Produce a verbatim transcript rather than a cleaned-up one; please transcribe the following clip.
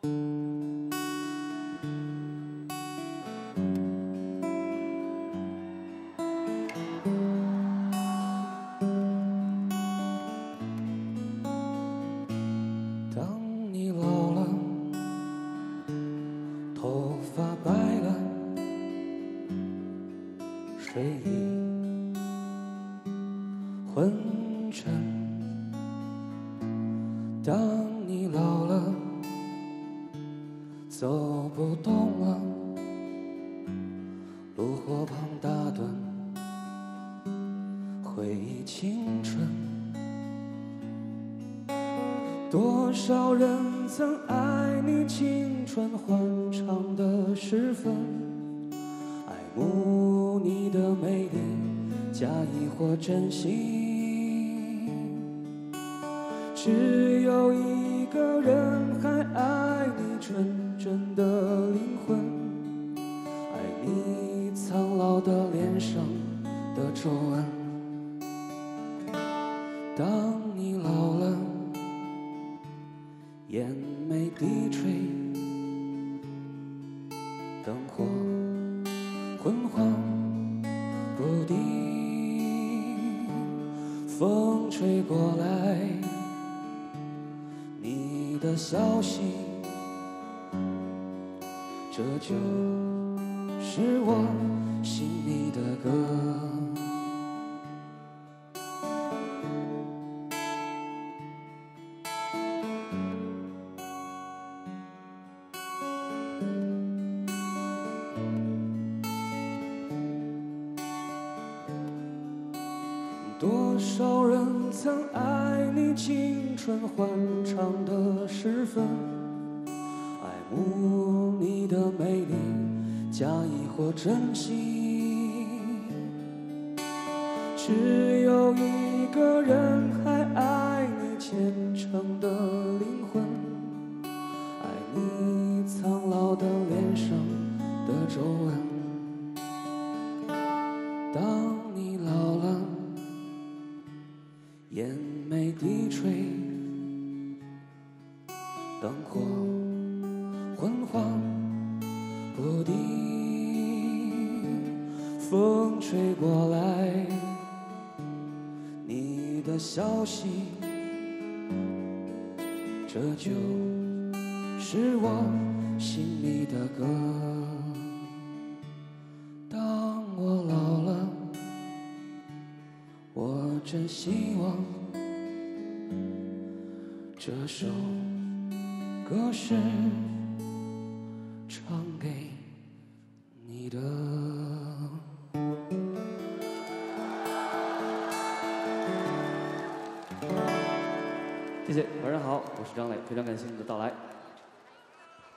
当你老了，头发白了，睡意昏沉。当你老了，走不动了，炉火旁打盹，回忆青春。多少人曾爱你青春欢畅的时分，爱慕你的美丽，假意或真心。只有一个人还爱你纯真的灵魂，爱你苍老的脸上的皱纹。当你老了，眼眉低垂，灯火昏黄不定，风吹过来，你的消息，这就是我心里的歌。多少人曾爱你青春欢畅的时分，爱慕你的美丽，假意或真心。只有一个人还爱你虔诚的灵魂，爱你苍老的脸上的皱纹。当你老了，眼眉低垂，灯火昏黄不定，风吹过来，你的消息，这就是我心里的歌。当我老了，我真希望这首歌是唱给你的。 谢谢，晚上好，我是张磊，非常感谢你的到来。